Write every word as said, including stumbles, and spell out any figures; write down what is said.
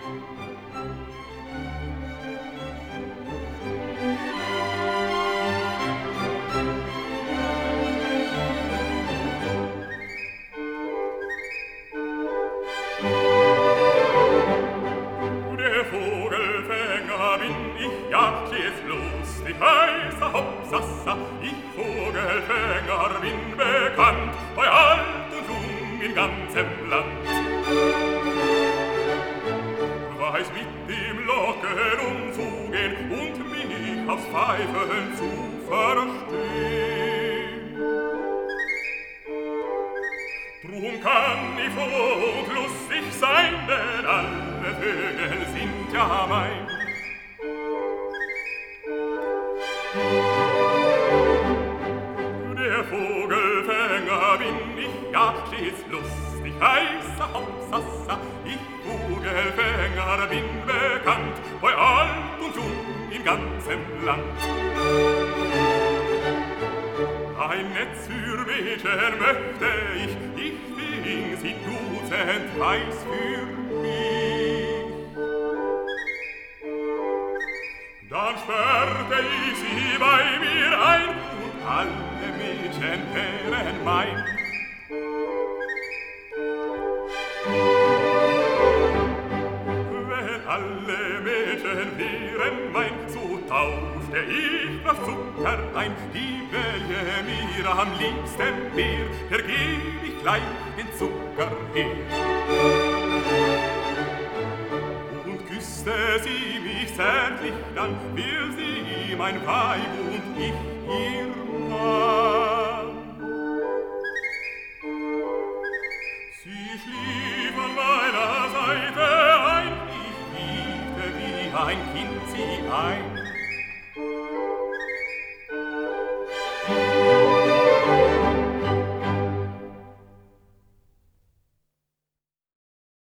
Der Vogelfänger bin ich, ja, steh's lustig, heißer Hopsassa. Ich Vogelfänger bin bekannt, bei alt und jung in ganzem Land. Weiß mit dem Locken umzugehen und mich aufs Pfeifen zu verstehen. Drum kann ich froh und lustig sein, denn alle Vögel sind ja mein. Der Vogelfänger bin ich, ja, stets lustig, heißer Hopsassa. Ich Vogelfänger bin bekannt, bei alt und jung im ganzen Land. Ein Netz für Mädchen möchte ich, ich fing sie dutzend weiß für mich. Dann sperrte ich sie bei mir ein und alle Mädchen wären mein. Wenn alle Mädchen wären mein, so tauschte ich auf Zucker ein. Die welche mir am liebsten wär, der geb ich gleich den Zucker her. Und küsste sie mich zärtlich, dann wär sie mein Weib und ich ihr Mann. Sie schlief an meiner Seite ein, ich wiegte wie ein Kind sie ein.